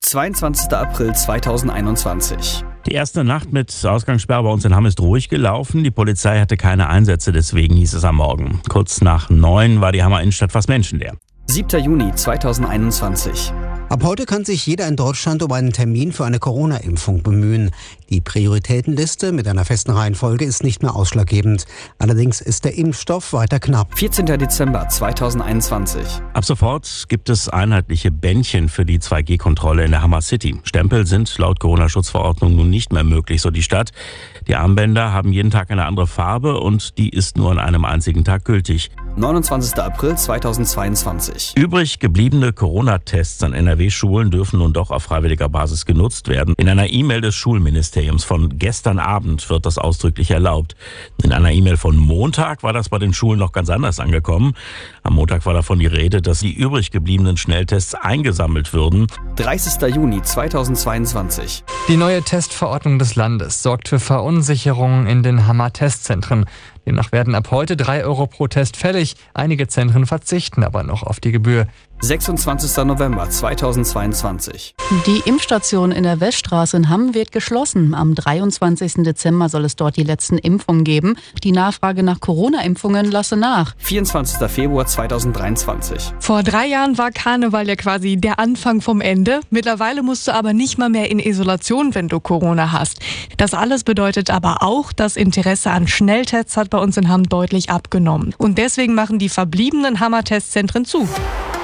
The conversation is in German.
22. April 2021. Die erste Nacht mit Ausgangssperre bei uns in Hamm ist ruhig gelaufen. Die Polizei hatte keine Einsätze, deswegen hieß es am Morgen. Kurz nach 9 war die Hammer Innenstadt fast menschenleer. 7. Juni 2021. Ab heute kann sich jeder in Deutschland um einen Termin für eine Corona-Impfung bemühen. Die Prioritätenliste mit einer festen Reihenfolge ist nicht mehr ausschlaggebend. Allerdings ist der Impfstoff weiter knapp. 14. Dezember 2021. Ab sofort gibt es einheitliche Bändchen für die 2G-Kontrolle in der Hammer City. Stempel sind laut Corona-Schutzverordnung nun nicht mehr möglich, so die Stadt. Die Armbänder haben jeden Tag eine andere Farbe und die ist nur an einem einzigen Tag gültig. 29. April 2022. Übrig gebliebene Corona-Tests an NRW-Schulen dürfen nun doch auf freiwilliger Basis genutzt werden. In einer E-Mail des Schulministeriums von gestern Abend wird das ausdrücklich erlaubt. In einer E-Mail von Montag war das bei den Schulen noch ganz anders angekommen. Am Montag war davon die Rede, dass die übrig gebliebenen Schnelltests eingesammelt würden. 30. Juni 2022. Die neue Testverordnung des Landes sorgt für Verunsicherungen in den Hammer-Testzentren. Demnach werden ab heute 3 Euro pro Test fällig. Einige Zentren verzichten aber noch auf die Gebühr. 26. November 2022. Die Impfstation in der Weststraße in Hamm wird geschlossen. Am 23. Dezember soll es dort die letzten Impfungen geben. Die Nachfrage nach Corona-Impfungen lasse nach. 24. Februar 2023. Vor 3 Jahren war Karneval ja quasi der Anfang vom Ende. Mittlerweile musst du aber nicht mal mehr in Isolation, wenn du Corona hast. Das alles bedeutet aber auch, das Interesse an Schnelltests hat bei uns in Hamm deutlich abgenommen. Und deswegen machen die verbliebenen Hammer-Testzentren zu.